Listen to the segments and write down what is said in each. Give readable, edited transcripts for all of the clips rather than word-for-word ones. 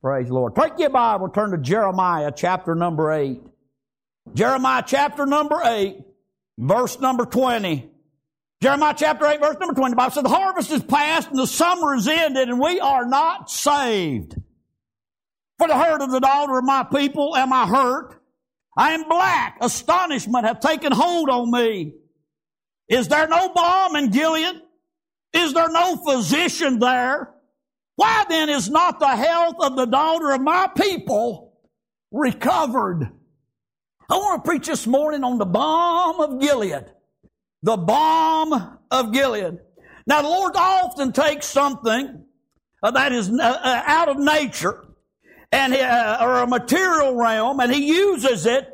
Praise the Lord. Take your Bible, turn to Jeremiah chapter number 8. Jeremiah chapter number 8, verse number 20. Jeremiah chapter 8, verse number 20. The Bible says, the harvest is past and the summer is ended, and we are not saved. For the hurt of the daughter of my people am I hurt. I am black. Astonishment hath taken hold on me. Is there no balm in Gilead? Is there no physician there? Why then is not the health of the daughter of my people recovered? I want to preach this morning on the balm of Gilead. The balm of Gilead. Now the Lord often takes something that is out of nature and or a material realm, and He uses it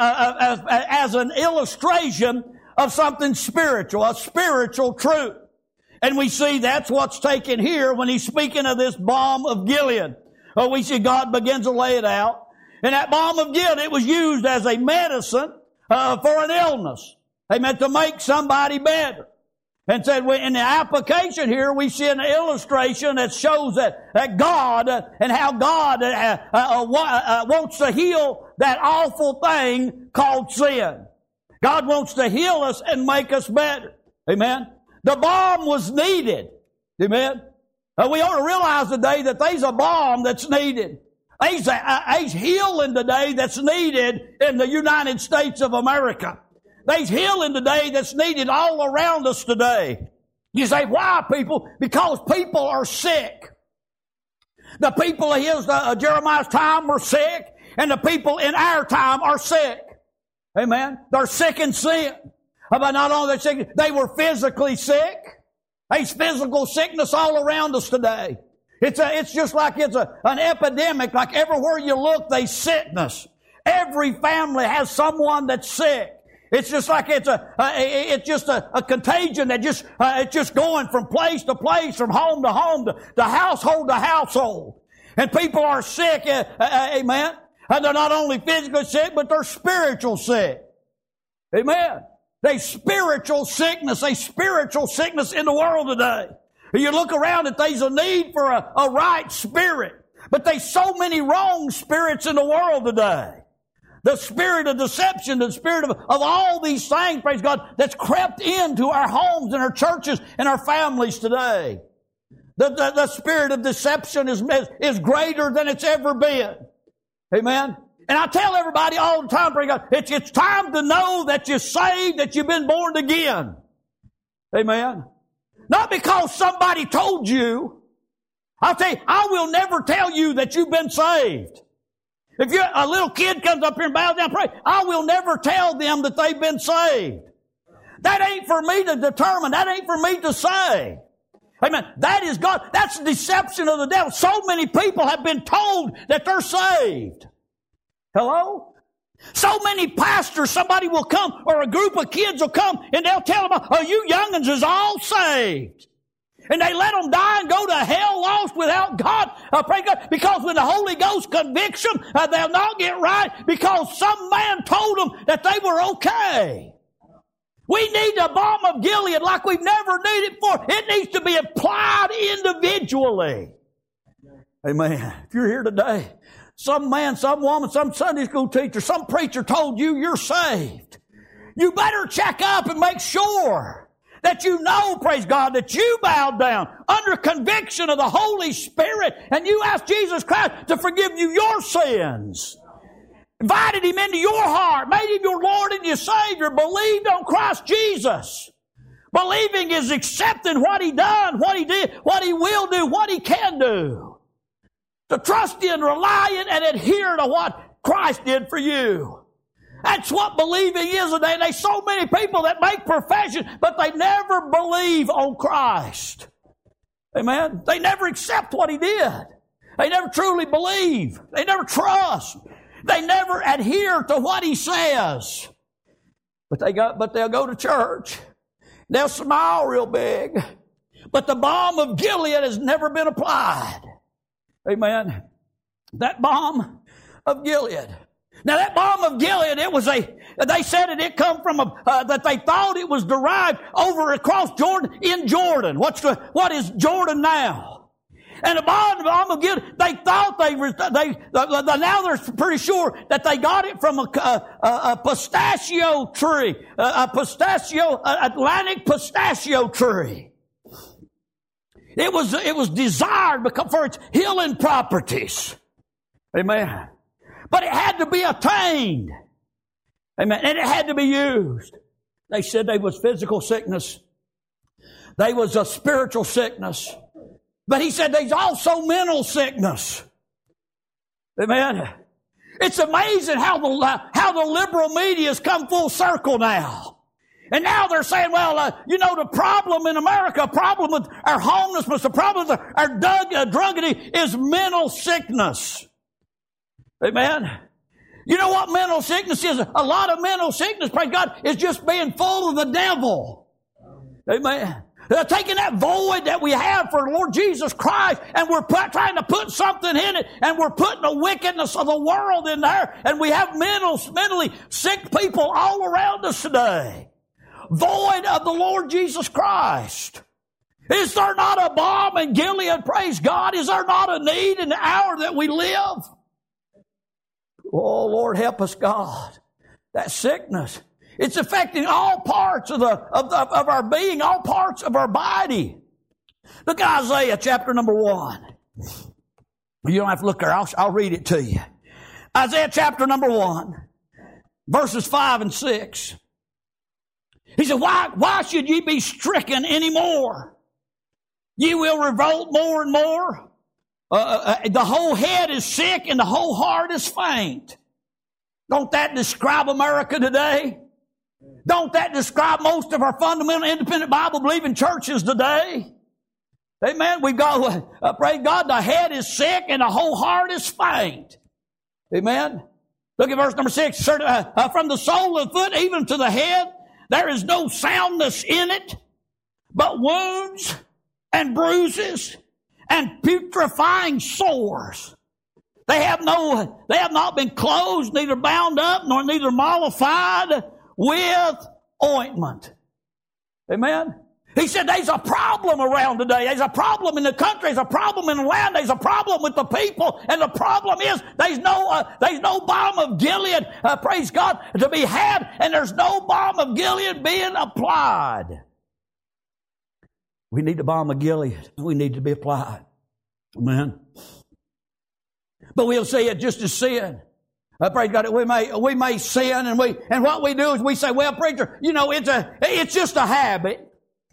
as an illustration of something spiritual, a spiritual truth. And we see that's what's taken here when He's speaking of this balm of Gilead. We see God begins to lay it out. And that balm of Gilead, it was used as a medicine for an illness. They meant to make somebody better. And said, in the application here, we see an illustration that shows that God and how God wants to heal that awful thing called sin. God wants to heal us and make us better. Amen. The balm was needed. Amen. We ought to realize today that there's a balm that's needed. There's healing today that's needed in the United States of America. There's healing today that's needed all around us today. You say, why, people? Because people are sick. The people of Jeremiah's time were sick, and the people in our time are sick. Amen. They're sick in sin. But not only they're sick, they were physically sick. There's physical sickness all around us today. It's just like it's an epidemic. Like everywhere you look, there's sickness. Every family has someone that's sick. It's just like it's a contagion that it's just going from place to place, from home to home, to household to household. And people are sick, amen. And they're not only physically sick, but they're spiritual sick. Amen. There's spiritual sickness in the world today. You look around and there's a need for a right spirit. But there's so many wrong spirits in the world today. The spirit of deception, the spirit of all these things, praise God, that's crept into our homes and our churches and our families today. The spirit of deception is greater than it's ever been. Amen. And I tell everybody all the time, praise God, it's time to know that you're saved, that you've been born again. Amen. Not because somebody told you. I'll tell you, I will never tell you that you've been saved. If a little kid comes up here and bows down and prays, I will never tell them that they've been saved. That ain't for me to determine. That ain't for me to say. Amen. That is God. That's the deception of the devil. So many people have been told that they're saved. Hello? So many pastors, somebody will come, or a group of kids will come, and they'll tell them, oh, you young'uns is all saved. And they let them die and go to hell lost without God. Pray God. Because when the Holy Ghost convicts them, they'll not get right because some man told them that they were okay. We need the balm of Gilead like we've never needed before. It needs to be applied individually. Amen. If you're here today, some man, some woman, some Sunday school teacher, some preacher told you you're saved. You better check up and make sure that you know, praise God, that you bowed down under conviction of the Holy Spirit and you asked Jesus Christ to forgive you your sins. Invited Him into your heart, made Him your Lord and your Savior, believed on Christ Jesus. Believing is accepting what He done, what He did, what He will do, what He can do. To trust in, rely in, and adhere to what Christ did for you. That's what believing is today. There's so many people that make profession, but they never believe on Christ. Amen? They never accept what He did. They never truly believe. They never trust. They never adhere to what He says. But they'll go to church. They'll smile real big. But the balm of Gilead has never been applied. Amen? That balm of Gilead. Now that balm of Gilead, they said it come from that they thought it was derived over across Jordan, in Jordan. What is Jordan now? And the balm of Gilead, they thought now they're pretty sure that they got it from a pistachio tree, Atlantic pistachio tree. It was desired for its healing properties. Amen. But it had to be attained. Amen. And it had to be used. They said there was physical sickness. There was a spiritual sickness. But he said there's also mental sickness. Amen. It's amazing how the liberal media has come full circle now. And now they're saying, well, the problem in America, problem with our homelessness, the problem with our drunkenness is mental sickness. Amen. You know what mental sickness is? A lot of mental sickness, praise God, is just being full of the devil. Amen. They're taking that void that we have for Lord Jesus Christ, and we're trying to put something in it, and we're putting the wickedness of the world in there, and we have mentally sick people all around us today. Void of the Lord Jesus Christ. Is there not a balm in Gilead, praise God? Is there not a need in the hour that we live? Oh, Lord, help us, God. That sickness, it's affecting all parts of our being, all parts of our body. Look at Isaiah chapter number 1. You don't have to look there. I'll read it to you. Isaiah chapter number 1, verses 5 and 6. He said, why should ye be stricken anymore? Ye will revolt more and more. The whole head is sick and the whole heart is faint. Don't that describe America today? Don't that describe most of our fundamental independent Bible-believing churches today? Amen. We've got, praise God, the head is sick and the whole heart is faint. Amen. Look at verse number 6. From the sole of the foot even to the head, there is no soundness in it, but wounds and bruises and putrefying sores. They have not been closed, neither bound up, nor neither mollified with ointment. Amen. He said there's a problem around today. There's a problem in the country. There's a problem in the land. There's a problem with the people. And the problem is there's no balm of Gilead, praise God, to be had. And there's no balm of Gilead being applied. We need the balm of Gilead. We need to be applied. Amen. But we'll see it just as sin. Praise God, we may sin, and what we do is we say, well, preacher, it's just a habit.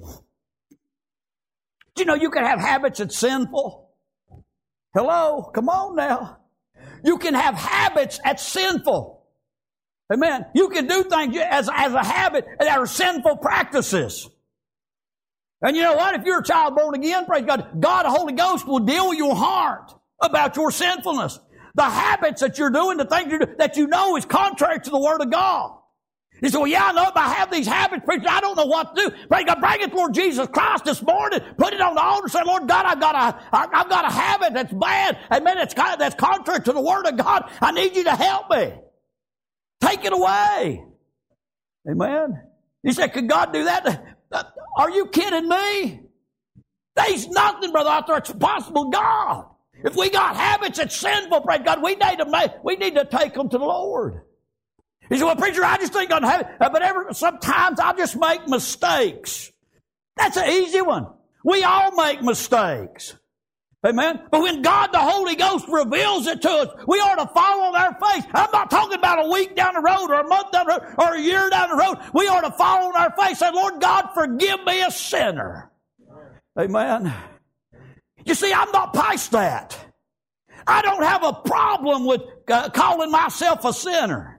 Do you know you can have habits that's sinful? Hello? Come on now. You can have habits that's sinful. Amen. You can do things as a habit that are sinful practices. And you know what? If you're a child born again, praise God, God, the Holy Ghost will deal with your heart about your sinfulness. The habits that you're doing, the things you do, that you know is contrary to the Word of God. You say, well, yeah, I know, but I have these habits, preacher. I don't know what to do. Praise God, bring it to Lord Jesus Christ this morning. Put it on the altar. Say, Lord God, I've got a habit that's bad. Amen. That's contrary to the Word of God. I need you to help me. Take it away. Amen. You say, could God do that? Are you kidding me? There's nothing, brother, out there that's possible God. If we got habits that's sinful, praise God, we need to take them to the Lord. He said, well, preacher, I just think I'm having, but sometimes I just make mistakes. That's an easy one. We all make mistakes. Amen? But when God, the Holy Ghost, reveals it to us, we ought to fall on our face. I'm not talking about a week down the road or a month down the road or a year down the road. We ought to fall on our face and say, Lord God, forgive me a sinner. Amen? You see, I'm not past that. I don't have a problem with calling myself a sinner.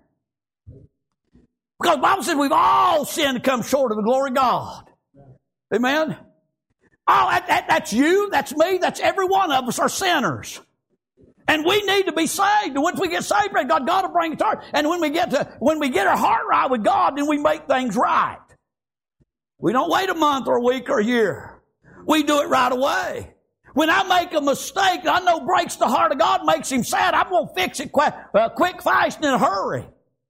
Because the Bible says we've all sinned and come short of the glory of God. Amen? Oh, that's you, that's me, that's every one of us are sinners. And we need to be saved. And once we get saved, God will bring it to our, and when we get our heart right with God, then we make things right. We don't wait a month or a week or a year. We do it right away. When I make a mistake, I know breaks the heart of God, makes Him sad. I'm going to fix it quick, fast, in a hurry.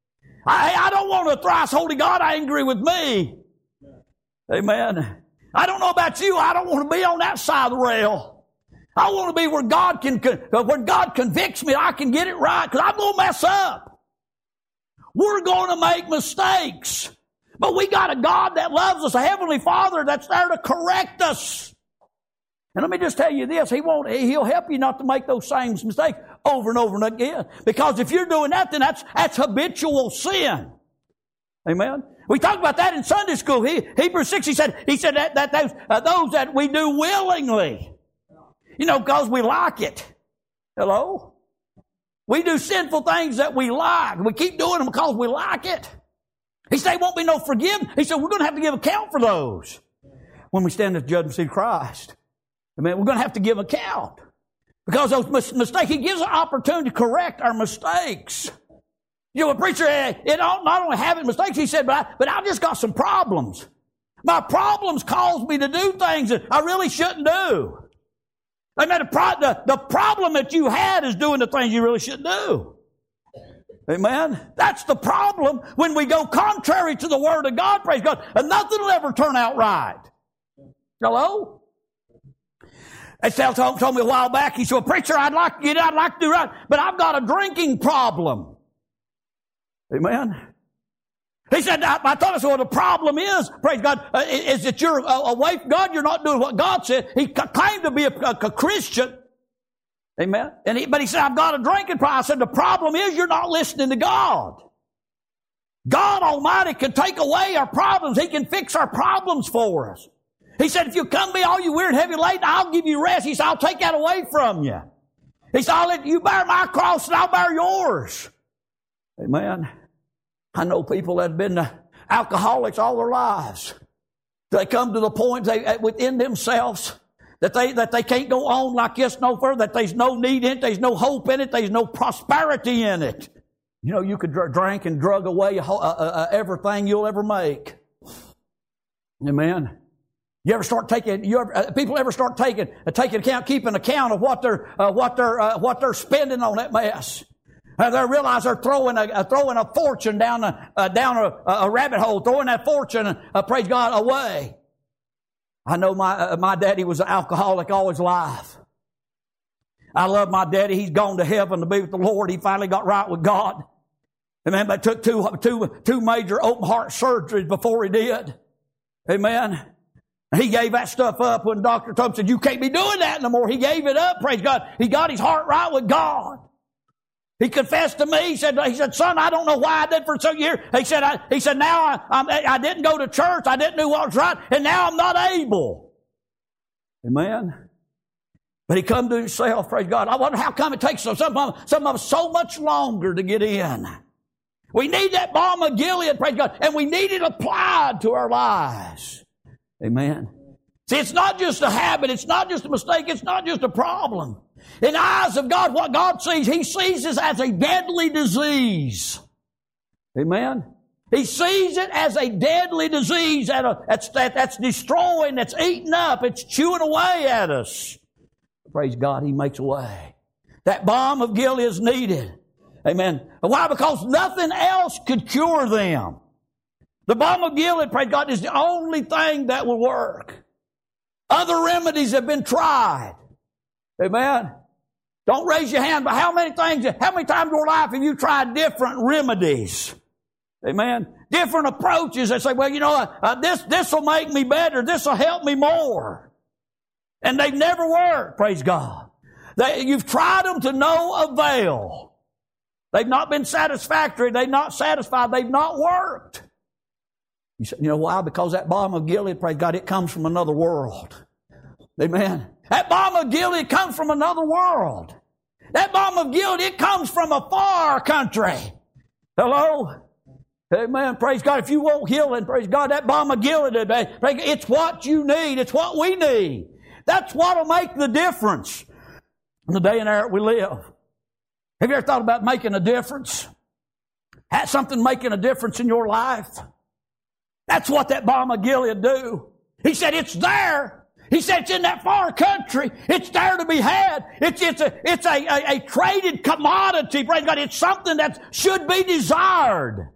I don't want a thrice holy God angry with me. Amen. I don't know about you. I don't want to be on that side of the rail. I want to be where God when God convicts me, I can get it right, because I'm going to mess up. We're going to make mistakes. But we got a God that loves us, a Heavenly Father that's there to correct us. And let me just tell you this, He'll help you not to make those same mistakes over and over and again. Because if you're doing that, then that's habitual sin. Amen. We talked about that in Sunday school. Hebrews 6, he said that those that we do willingly. Because we like it. Hello? We do sinful things that we like. We keep doing them because we like it. He said, there won't be no forgiveness. He said, we're going to have to give account for those when we stand at the judgment seat of Christ. Amen. We're going to have to give account. Because those mistakes, He gives an opportunity to correct our mistakes. A preacher, not only having mistakes, he said, but I've just got some problems. My problems cause me to do things that I really shouldn't do. Amen. The problem that you had is doing the things you really shouldn't do. Amen. That's the problem when we go contrary to the Word of God, praise God, and nothing will ever turn out right. Hello? They told me a while back, he said, well, preacher, I'd like to do right, but I've got a drinking problem. Amen. He said, I thought I said, well, the problem is, praise God, is that you're away from God. You're not doing what God said. He claimed to be a Christian. Amen. But he said, I've got a drinking problem. I said, the problem is you're not listening to God. God Almighty can take away our problems. He can fix our problems for us. He said, if you come to me, all you weary and heavy laden, I'll give you rest. He said, I'll take that away from you. He said, I'll let you bear my cross and I'll bear yours. Amen. I know people that have been alcoholics all their lives. They come to the point within themselves that they can't go on like this no further, that there's no need in it, there's no hope in it, there's no prosperity in it. You could drink and drug away everything you'll ever make. Amen. People ever start taking account, keeping account of what they're spending on that mess? They realize they're throwing a fortune down a rabbit hole, throwing that fortune, praise God, away. I know my daddy was an alcoholic all his life. I love my daddy. He's gone to heaven to be with the Lord. He finally got right with God. Amen. But it took two major open heart surgeries before he did. Amen. He gave that stuff up when the doctor told him, said, you can't be doing that no more. He gave it up, praise God. He got his heart right with God. He confessed to me. He said, son, I don't know why I did for so years. He said, now I didn't go to church. I didn't do what was right. And now I'm not able. Amen. But he come to himself, praise God. I wonder how come it takes some of us so much longer to get in. We need that balm of Gilead, praise God. And we need it applied to our lives. Amen. See, it's not just a habit. It's not just a mistake. It's not just a problem. In the eyes of God, what God sees, He sees it as a deadly disease. Amen. He sees it as a deadly disease that's destroying, that's eating up, it's chewing away at us. Praise God, He makes a way. That balm of Gilead is needed. Amen. Why? Because nothing else could cure them. The balm of Gilead, praise God, is the only thing that will work. Other remedies have been tried. Amen. Don't raise your hand, but how many times in your life have you tried different remedies? Amen. Different approaches that say, well, this will make me better. This will help me more. And they've never worked, praise God. You've tried them to no avail. They've not been satisfactory. They've not satisfied. They've not worked. You know why? Because that balm of Gilead, praise God, it comes from another world. Amen. That balm of Gilead comes from another world. That balm of Gilead, it comes from a far country. Hello? Amen. Praise God. If you want healing, praise God, that balm of Gilead, it's what you need. It's what we need. That's what will make the difference in the day and era we live. Have you ever thought about making a difference? Had something making a difference in your life? That's what that balm of Gilead do. He said, it's there. He said, it's in that far country. It's there to be had. It's a traded commodity. Praise God. It's something that should be desired.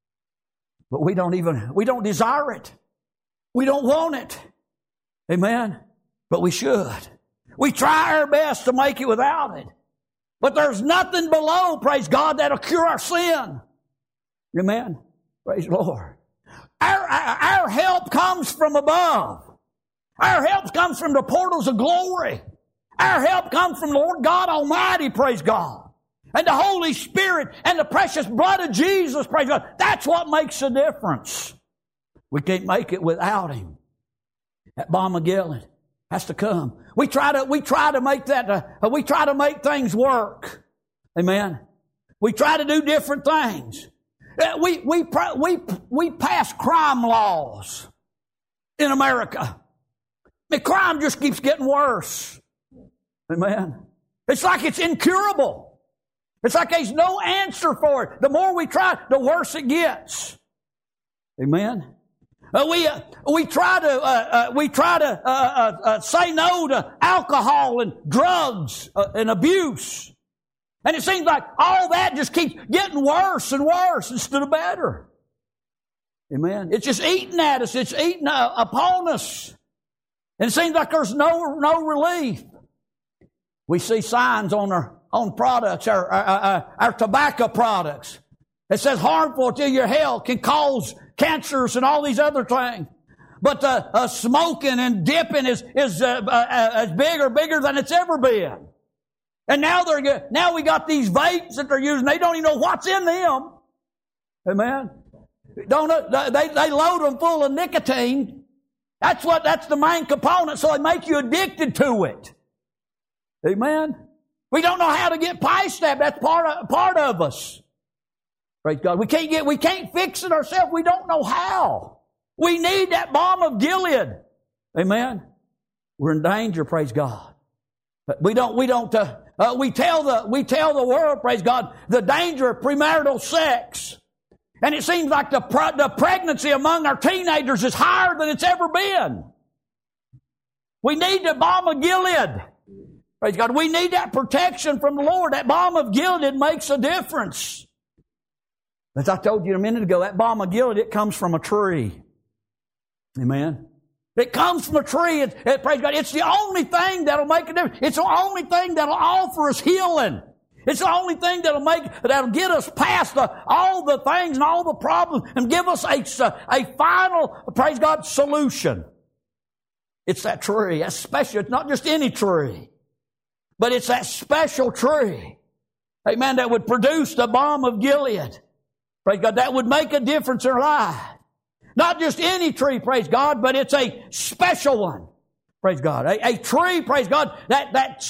But we don't desire it. We don't want it. Amen. But we should. We try our best to make it without it. But there's nothing below, praise God, that'll cure our sin. Amen. Praise the Lord. Our help comes from above. Our help comes from the portals of glory. Our help comes from the Lord God Almighty, praise God. And the Holy Spirit and the precious blood of Jesus, praise God. That's what makes a difference. We can't make it without Him. That balm of Gilead has to come. We try to make things work. Amen. We try to do different things. We pass crime laws in America. The crime just keeps getting worse. Amen. It's like it's incurable. It's like there's no answer for it. The more we try, the worse it gets. Amen. We try to say no to alcohol and drugs and abuse. And it seems like all that just keeps getting worse and worse instead of better. Amen. It's just eating at us. It's eating upon us. And it seems like there's no relief. We see signs on our products, our tobacco products. It says harmful to your health, can cause cancers and all these other things. But smoking and dipping is bigger than it's ever been. And now we got these vapes that they're using. They don't even know what's in them. Amen. They load them full of nicotine. That's the main component. So they make you addicted to it. Amen. We don't know how to get past that. That's part of us. Praise God. We can't fix it ourselves. We don't know how. We need that balm of Gilead. Amen. We're in danger, praise God. But we tell the world, praise God, the danger of premarital sex. And it seems like the pregnancy among our teenagers is higher than it's ever been. We need the balm of Gilead. Praise God. We need that protection from the Lord. That balm of Gilead makes a difference. As I told you a minute ago, that balm of Gilead, it comes from a tree. Amen. It comes from a tree. Praise God. It's the only thing that'll make a difference. It's the only thing that'll offer us healing. It's the only thing that'll get us past all the things and all the problems and give us a final, praise God, solution. It's that tree. That's special. It's not just any tree, but it's that special tree. Amen. That would produce the balm of Gilead. Praise God. That would make a difference in our life. Not just any tree, praise God, but it's a special one. Praise God. A tree, praise God, that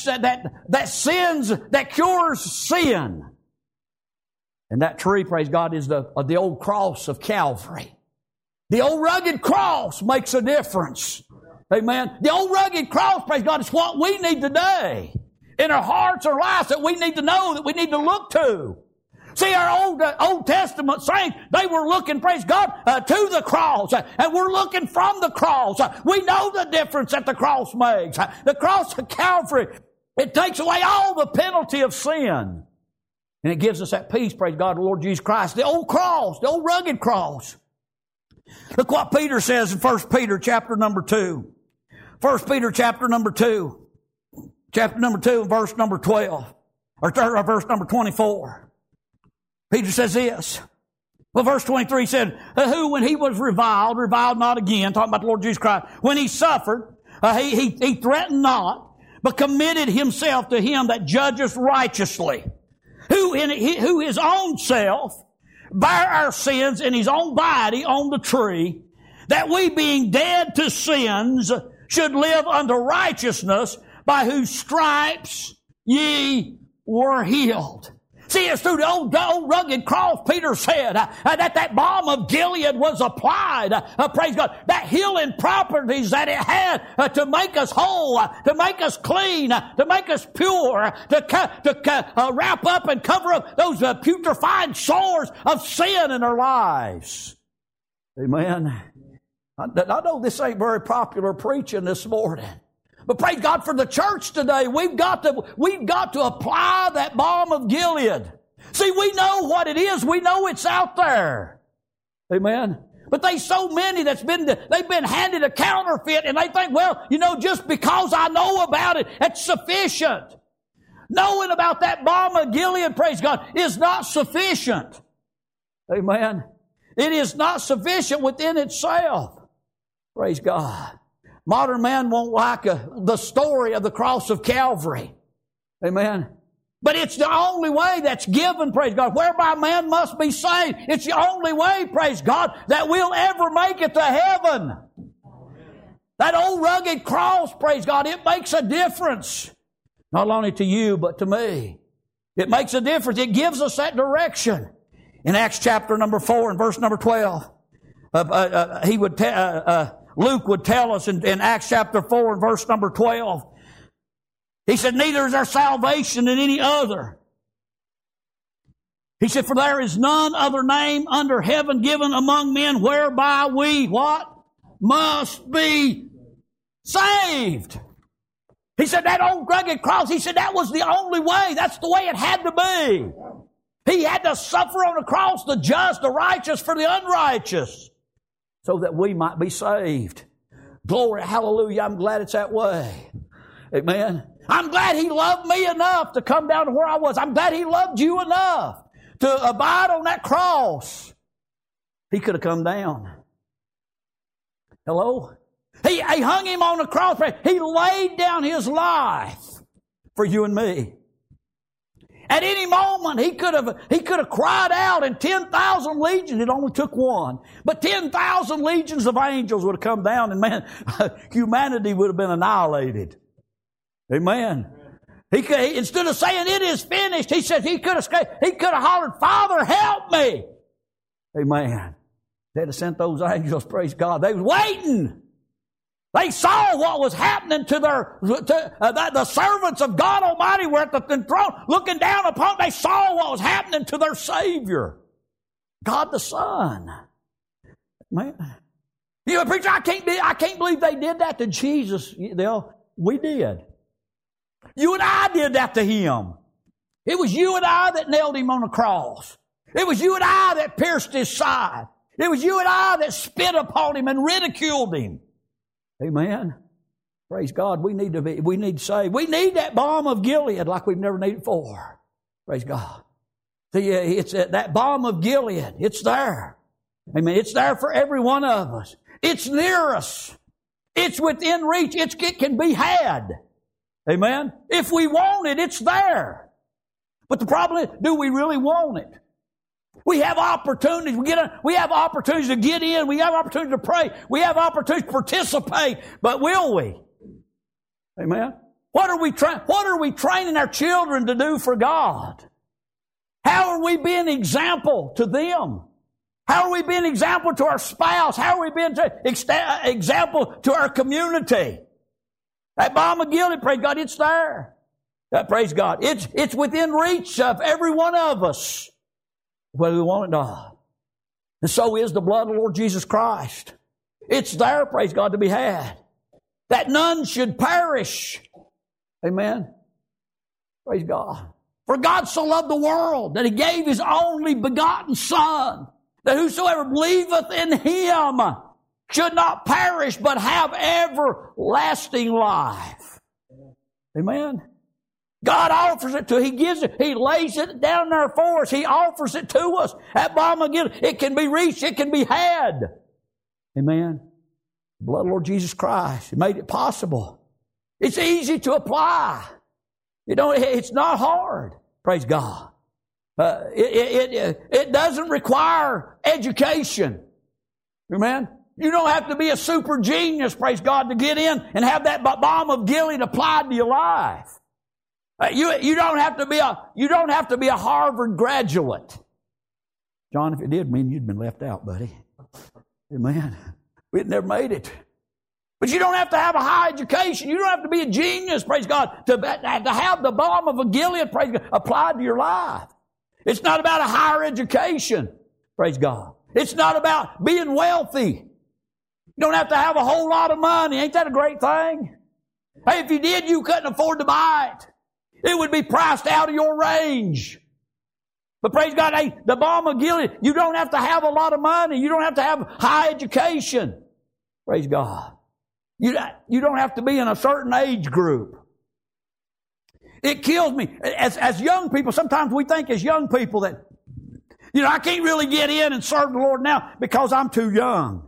cures sin. And that tree, praise God, is the old cross of Calvary. The old rugged cross makes a difference. Amen. The old rugged cross, praise God, is what we need today. In our hearts or lives that we need to know, that we need to look to. See, our Old Testament saints, they were looking, praise God, to the cross. And we're looking from the cross. We know the difference that the cross makes. The cross of Calvary, it takes away all the penalty of sin. And it gives us that peace, praise God, the Lord Jesus Christ. The old cross, the old rugged cross. Look what Peter says in 1 Peter chapter number 2. 1 Peter chapter number 2. Chapter number 2 and verse number 12. Or verse number 24. Peter says this. Well, verse 23 said, who when he was reviled not again, talking about the Lord Jesus Christ. When he suffered, he threatened not, but committed himself to him that judgeth righteously. Who his own self bare our sins in his own body on the tree, that we being dead to sins should live unto righteousness, by whose stripes ye were healed. See, it's through the old rugged cross, Peter said, that balm of Gilead was applied. Praise God. That healing properties that it had to make us whole, to make us clean, to make us pure, to wrap up and cover up those putrefied sores of sin in our lives. Amen. I know this ain't very popular preaching this morning. But praise God for the church today. We've got to apply that balm of Gilead. See, we know what it is. We know it's out there. Amen. But there's so many they've been handed a counterfeit, and they think, well, just because I know about it, that's sufficient. Knowing about that balm of Gilead, praise God, is not sufficient. Amen. It is not sufficient within itself. Praise God. Modern man won't like the story of the cross of Calvary. Amen. But it's the only way that's given, praise God, whereby man must be saved. It's the only way, praise God, that we'll ever make it to heaven. That old rugged cross, praise God, it makes a difference. Not only to you, but to me. It makes a difference. It gives us that direction. In Acts chapter number 4 and verse number 12, Luke would tell us in Acts chapter 4 and verse number 12, he said, neither is there salvation in any other. He said, for there is none other name under heaven given among men whereby we, what? Must be saved. He said, that old rugged cross, he said, that was the only way. That's the way it had to be. He had to suffer on the cross, the just, the righteous for the unrighteous, so that we might be saved. Glory, hallelujah. I'm glad it's that way. Amen. I'm glad He loved me enough to come down to where I was. I'm glad He loved you enough to abide on that cross. He could have come down. Hello? He hung Him on the cross. He laid down His life for you and me. At any moment, He could have cried out, and 10,000 legions, it only took one, but 10,000 legions of angels would have come down, and man, humanity would have been annihilated. Amen. Instead of saying it is finished, he said he could have hollered, Father, help me. Amen. They'd have sent those angels, praise God. They was waiting. They saw what was happening to the servants of God Almighty were at the throne looking down upon. They saw what was happening to their Savior, God the Son. Man, preacher, I can't believe they did that to Jesus. We did. You and I did that to Him. It was you and I that nailed Him on the cross. It was you and I that pierced His side. It was you and I that spit upon Him and ridiculed Him. Amen. Praise God. We need to say, we need that balm of Gilead like we've never needed before. Praise God. See, it's that balm of Gilead. It's there. Amen. It's there for every one of us. It's near us. It's within reach. It can be had. Amen. If we want it, it's there. But the problem is, do we really want it? We have opportunities. We have opportunities to get in. We have opportunities to pray. We have opportunities to participate. But will we? Amen. What are we training our children to do for God? How are we being an example to them? How are we being an example to our spouse? How are we being an example to our community? That balm of Gilead, praise God, it's there. Praise God. It's within reach of every one of us, whether we want it or not. And so is the blood of the Lord Jesus Christ. It's there, praise God, to be had. That none should perish. Amen. Praise God. For God so loved the world that He gave His only begotten Son, that whosoever believeth in Him should not perish but have everlasting life. Amen. God offers it to us. He gives it. He lays it down there for us. He offers it to us. That balm of Gilead, it can be reached. It can be had. Amen. The blood of the Lord Jesus Christ made it possible. It's easy to apply. It's not hard. Praise God. It doesn't require education. Amen. You don't have to be a super genius, praise God, to get in and have that balm of Gilead applied to your life. You don't have to be a Harvard graduate. John, if it did mean you'd been left out, buddy. Amen. We'd never made it. But you don't have to have a high education. You don't have to be a genius, praise God, to have the balm of a Gilead, praise God, applied to your life. It's not about a higher education, praise God. It's not about being wealthy. You don't have to have a whole lot of money. Ain't that a great thing? Hey, if you did, you couldn't afford to buy it. It would be priced out of your range. But praise God, hey, the balm of Gilead, you don't have to have a lot of money. You don't have to have high education. Praise God. You don't have to be in a certain age group. It kills me. As young people, sometimes we think as young people that, I can't really get in and serve the Lord now because I'm too young.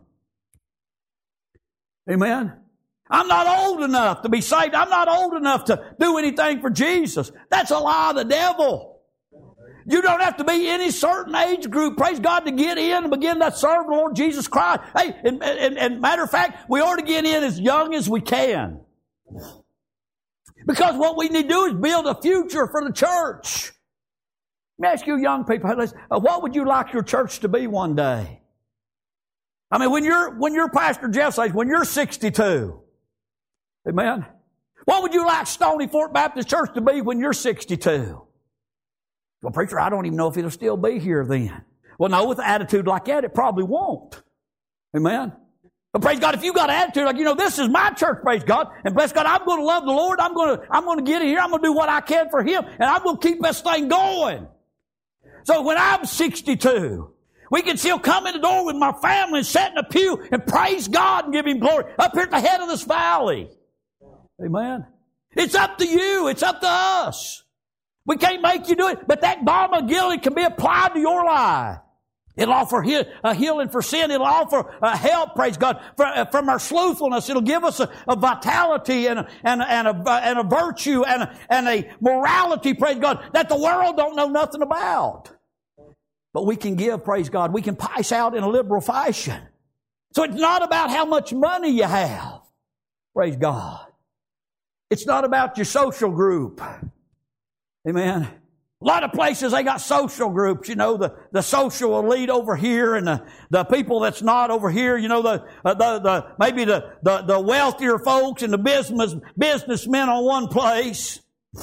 Amen? I'm not old enough to be saved. I'm not old enough to do anything for Jesus. That's a lie of the devil. You don't have to be any certain age group, praise God, to get in and begin to serve the Lord Jesus Christ. Hey, and matter of fact, we ought to get in as young as we can. Because what we need to do is build a future for the church. Let me ask you young people, what would you like your church to be one day? I mean, when you're Pastor Jeff's age, when you're 62, amen, what would you like Stony Fort Baptist Church to be when you're 62? Well, preacher, I don't even know if it'll still be here then. Well, no, with an attitude like that, it probably won't. Amen. But praise God, if you got an attitude like, this is my church, praise God, and bless God, I'm going to love the Lord, I'm going to get in here, I'm going to do what I can for Him, and I'm going to keep this thing going. So when I'm 62, we can still come in the door with my family and sit in a pew and praise God and give Him glory up here at the head of this valley. Amen. It's up to you. It's up to us. We can't make you do it, but that balm of Gilead can be applied to your life. It'll offer a healing for sin. It'll offer help, praise God, from our slothfulness. It'll give us a vitality and a virtue and a morality, praise God, that the world don't know nothing about. But we can give, praise God. We can price out in a liberal fashion. So it's not about how much money you have, praise God. It's not about your social group. Amen. A lot of places they got social groups, the social elite over here and the people that's not over here, maybe the wealthier folks and the businessmen on one place.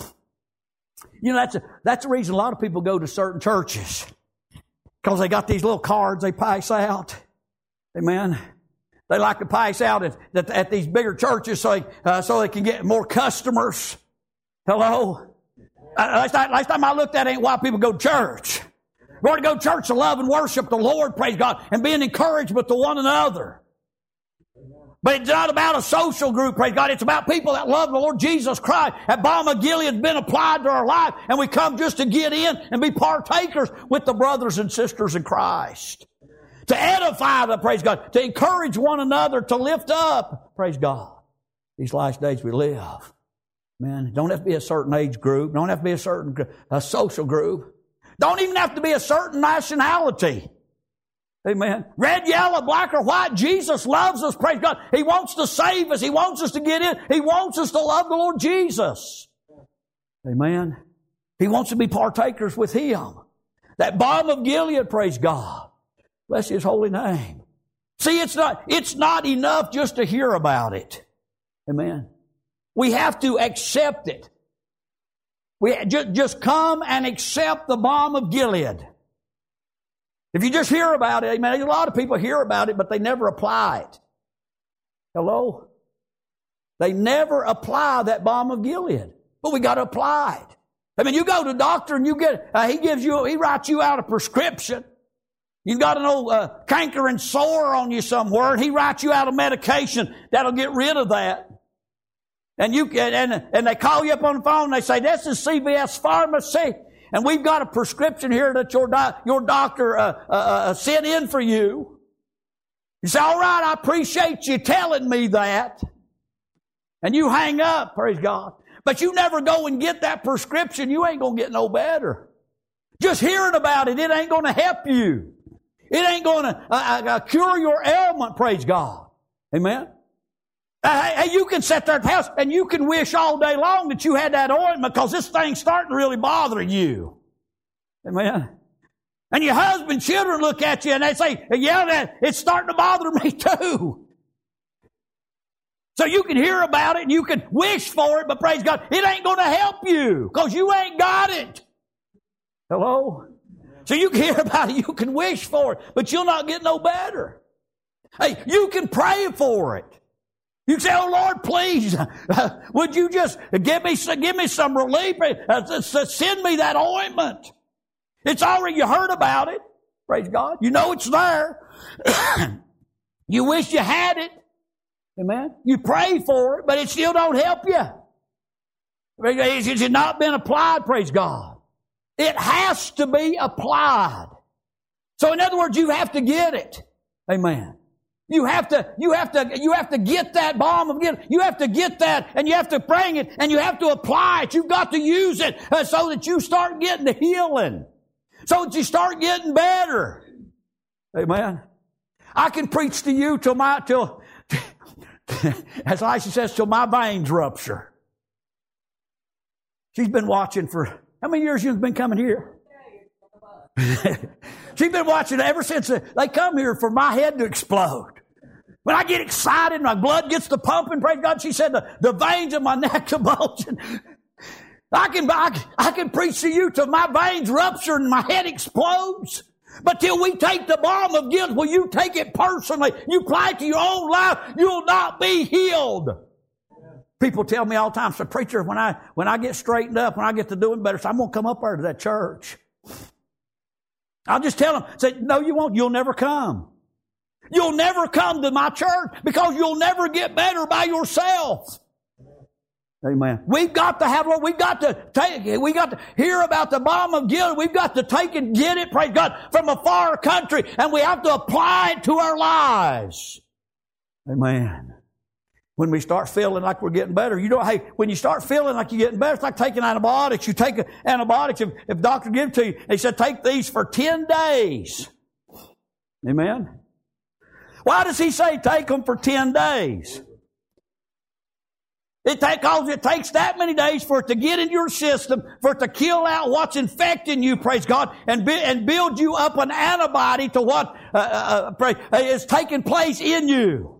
That's the reason a lot of people go to certain churches. Because they got these little cards they pass out. Amen. They like to pass out at these bigger churches so they can get more customers. Hello? Last time I looked at it ain't why people go to church. We ought to go to church to love and worship the Lord, praise God, and be an encouragement to one another. But it's not about a social group, praise God. It's about people that love the Lord Jesus Christ. That balm of Gilead has been applied to our life, and we come just to get in and be partakers with the brothers and sisters in Christ. To edify them, praise God. To encourage one another, to lift up, praise God. These last days we live. Man, don't have to be a certain age group. Don't have to be a certain social group. Don't even have to be a certain nationality. Amen. Red, yellow, black, or white. Jesus loves us, praise God. He wants to save us. He wants us to get in. He wants us to love the Lord Jesus. Amen. He wants to be partakers with Him. That balm of Gilead, praise God. Bless His holy name. See, it's not enough just to hear about it. Amen. We have to accept it. We just come and accept the balm of Gilead. If you just hear about it, amen, a lot of people hear about it, but they never apply it. Hello? They never apply that balm of Gilead. But we got to apply it. I mean, you go to the doctor and he writes you out a prescription. You've got an old canker and sore on you somewhere, and he writes you out a medication that'll get rid of that. And they call you up on the phone and they say, this is CVS Pharmacy, and we've got a prescription here that your doctor sent in for you. You say, all right, I appreciate you telling me that. And you hang up, praise God. But you never go and get that prescription, you ain't going to get no better. Just hearing about it, it ain't going to help you. It ain't going to cure your ailment, praise God. Amen? Hey, you can sit there at the house and you can wish all day long that you had that ointment because this thing's starting to really bother you. Amen. And your husband, children look at you and they say, yeah, it's starting to bother me too. So you can hear about it and you can wish for it, but praise God, it ain't going to help you because you ain't got it. Hello? So you can hear about it, you can wish for it, but you'll not get no better. Hey, you can pray for it. You can say, oh Lord, please, would you just give me some relief? Send me that ointment. It's already, you heard about it. Praise God. You know it's there. You wish you had it. Amen. You pray for it, but it still don't help you. It's not been applied, praise God. It has to be applied. So in other words, you have to get it. Amen. You have to get that balm of Gilead. You have to get that, and you have to bring it, and you have to apply it. You've got to use it so that you start getting the healing. So that you start getting better. Amen. I can preach to you till as Elisha says, till my veins rupture. She's been watching for, how many years you've been coming here? She's been watching ever since they come here for my head to explode. When I get excited, my blood gets to pumping, praise God, she said the veins of my neck are bulging. I can preach to you till my veins rupture and my head explodes. But till we take the balm of Gilead, will you take it personally? You apply it to your own life, you'll not be healed. People tell me all the time, so preacher, when I get straightened up, when I get to doing better, so I'm going to come up there to that church. I'll just tell them, say, no, you won't. You'll never come. You'll never come to my church because you'll never get better by yourself. Amen. We've got to hear about the balm of Gilead. We've got to take and get it, praise God, from a far country, and we have to apply it to our lives. Amen. When we start feeling like we're getting better, when you start feeling like you're getting better, it's like taking antibiotics. You take antibiotics, if doctor gives it to you, they said take these for 10 days. Amen. Why does he say take them for 10 days? Because it takes that many days for it to get into your system, for it to kill out what's infecting you, praise God, and build you up an antibody to what is taking place in you.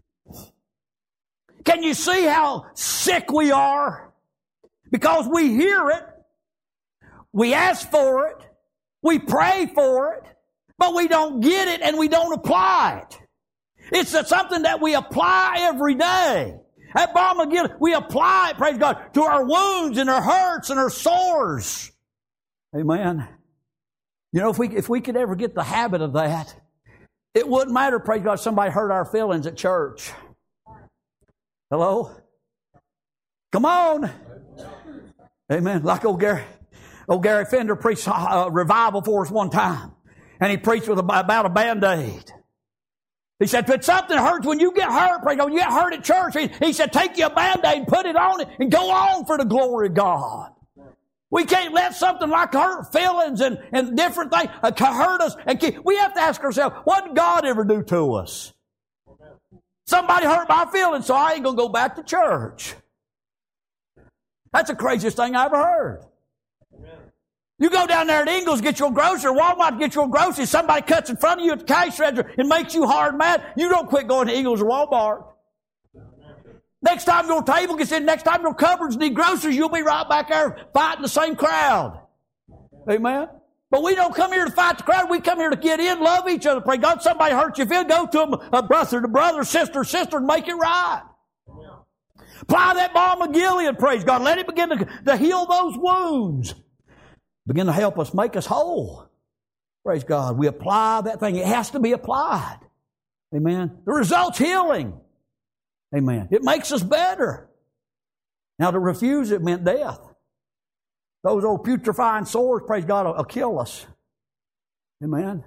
Can you see how sick we are? Because we hear it, we ask for it, we pray for it, but we don't get it and we don't apply it. It's something that we apply every day. That balm of Gilead, we apply it, praise God, to our wounds and our hurts and our sores. Amen. You know, if we could ever get the habit of that, it wouldn't matter, praise God, somebody hurt our feelings at church. Hello? Come on. Amen. Like old Gary Fender preached a revival for us one time. And he preached about a Band-Aid. He said, but something hurts when you get hurt. Praise God, when you get hurt at church, he said, take your Band-Aid, put it on it, and go on for the glory of God. We can't let something like hurt feelings and different things hurt us. We have to ask ourselves, what did God ever do to us? Somebody hurt my feelings, so I ain't going to go back to church. That's the craziest thing I ever heard. You go down there at Ingles, get your grocery, Walmart, get your groceries. Somebody cuts in front of you at the cash register and makes you hard mad. You don't quit going to Ingles or Walmart. Next time your table gets in, next time your cupboards need groceries, you'll be right back there fighting the same crowd. Amen? But we don't come here to fight the crowd. We come here to get in, love each other. Pray God, somebody hurts you, feel, go to them, a brother to brother, sister, and make it right. Apply that balm of Gilead, praise God. Let it begin to heal those wounds. Begin to help us, make us whole. Praise God. We apply that thing. It has to be applied. Amen. The result's healing. Amen. It makes us better. Now to refuse it meant death. Those old putrefying sores, praise God, will kill us. Amen.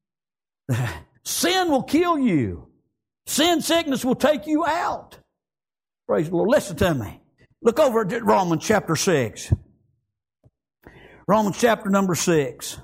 Sin will kill you. Sin sickness will take you out. Praise the Lord. Listen to me. Look over at Romans chapter 6. Romans chapter number 6.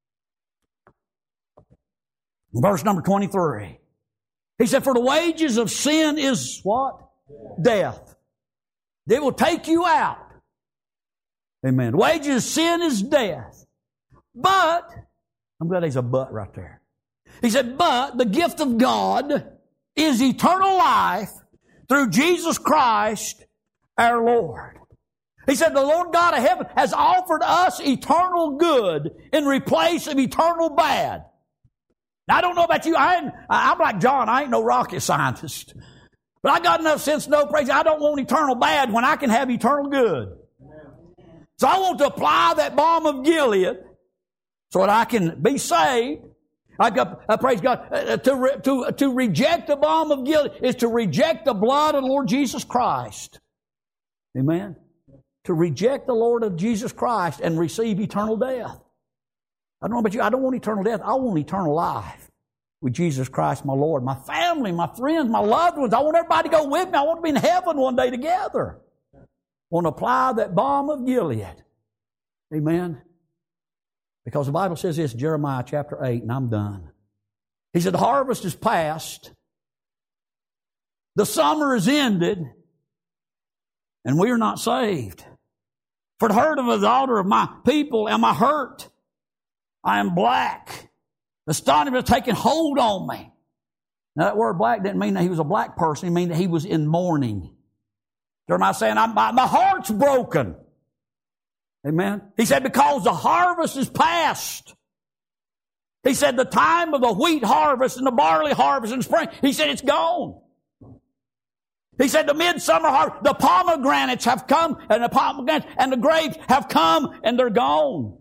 Verse number 23. He said, for the wages of sin is what? Death. It will take you out. Amen. The wages of sin is death. But, I'm glad there's a but right there. He said, but the gift of God is eternal life through Jesus Christ our Lord. He said, the Lord God of heaven has offered us eternal good in replace of eternal bad. Now, I don't know about you. I'm like John. I ain't no rocket scientist. But I got enough sense to know, praise God, I don't want eternal bad when I can have eternal good. So I want to apply that balm of Gilead so that I can be saved. Praise God. To reject the balm of Gilead is to reject the blood of the Lord Jesus Christ. Amen. To reject the Lord of Jesus Christ and receive eternal death. I don't know about you. I don't want eternal death. I want eternal life with Jesus Christ, my Lord. My family, my friends, my loved ones. I want everybody to go with me. I want to be in heaven one day together. I want to apply that balm of Gilead. Amen. Because the Bible says this, Jeremiah chapter 8, and I'm done. He said, the harvest is past. The summer is ended. And we are not saved. For the hurt of the daughter of my people am I hurt. I am black. Astonishment has taken hold on me. Now that word black didn't mean that he was a black person. It meant that he was in mourning. Jeremiah saying, my heart's broken. Amen. He said, because the harvest is past. He said, the time of the wheat harvest and the barley harvest in the spring, he said, it's gone. He said, the midsummer harvest, the pomegranates have come, and the grapes have come, and they're gone.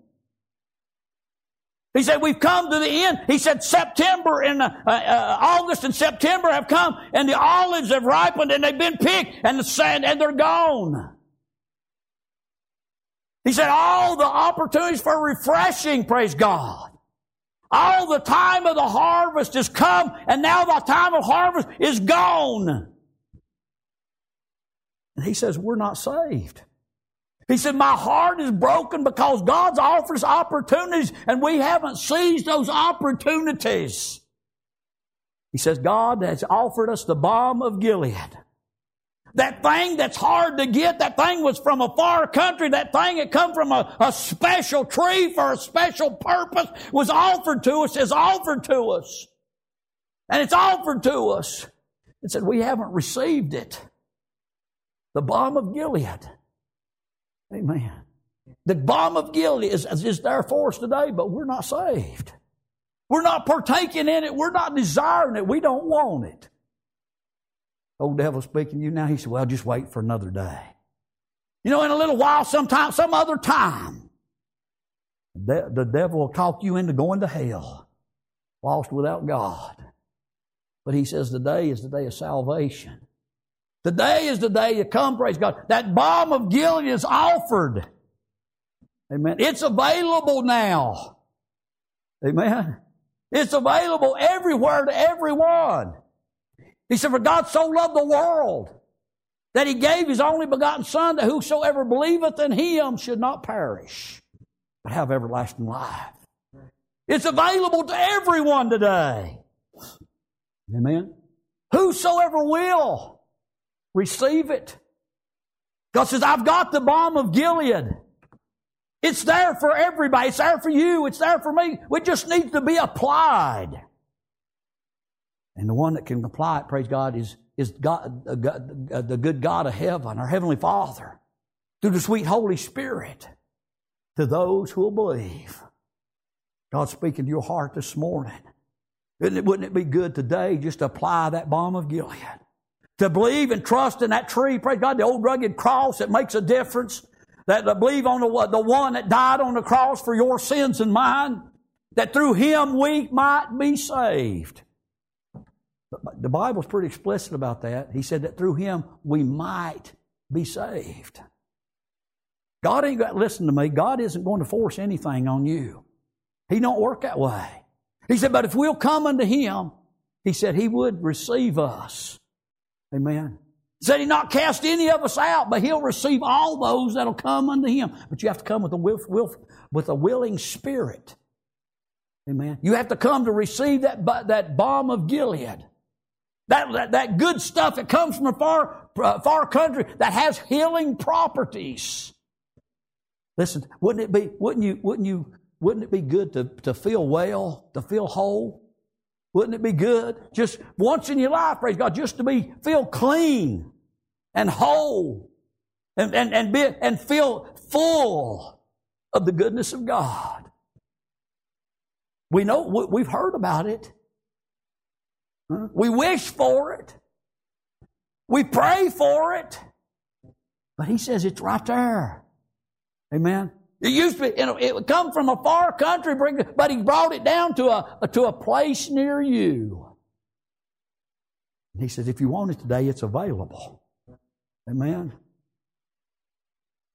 He said, we've come to the end. He said, September and August and September have come, and the olives have ripened, and they've been picked, and they're gone. He said, all the opportunities for refreshing, praise God. All the time of the harvest has come, and now the time of harvest is gone. And he says, we're not saved. He said, my heart is broken because God's offered us opportunities, and we haven't seized those opportunities. He says, God has offered us the balm of Gilead. That thing that's hard to get, that thing was from a far country, that thing that come from a special tree for a special purpose was offered to us, is offered to us. And it's offered to us. It said, we haven't received it. The balm of Gilead. Amen. The balm of Gilead is there for us today, but we're not saved. We're not partaking in it. We're not desiring it. We don't want it. Old devil speaking to you now, he said, well, just wait for another day. You know, in a little while, sometime, some other time, the devil will talk you into going to hell, lost without God. But he says today is the day of salvation. Today is the day to come, praise God. That balm of Gilead is offered. Amen. It's available now. Amen. It's available everywhere to everyone. He said, for God so loved the world that He gave His only begotten Son, that whosoever believeth in Him should not perish, but have everlasting life. It's available to everyone today. Amen. Whosoever will receive it. God says, I've got the balm of Gilead. It's there for everybody. It's there for you. It's there for me. It just needs to be applied. And the one that can apply it, praise God, is God, the good God of heaven, our Heavenly Father, through the sweet Holy Spirit, to those who will believe. God's speaking to your heart this morning. Wouldn't it be good today just to apply that balm of Gilead? To believe and trust in that tree, praise God, the old rugged cross that makes a difference. That to believe on the one that died on the cross for your sins and mine. That through Him we might be saved. The Bible's pretty explicit about that. He said that through Him we might be saved. God ain't got, listen to me, God isn't going to force anything on you. He don't work that way. He said, but if we'll come unto Him, He said He would receive us. Amen. He said He'd not cast any of us out, but He'll receive all those that'll come unto Him. But you have to come with a willing spirit. Amen. You have to come to receive that balm of Gilead. That good stuff that comes from a far country that has healing properties. Listen, wouldn't it be good to feel well, to feel whole? Wouldn't it be good? Just once in your life, praise God, just to feel clean and whole and feel full of the goodness of God. We know, we've heard about it. We wish for it. We pray for it. But He says it's right there. Amen. It used to be, it would come from a far country, but He brought it down to a place near you. And He says, if you want it today, it's available. Amen.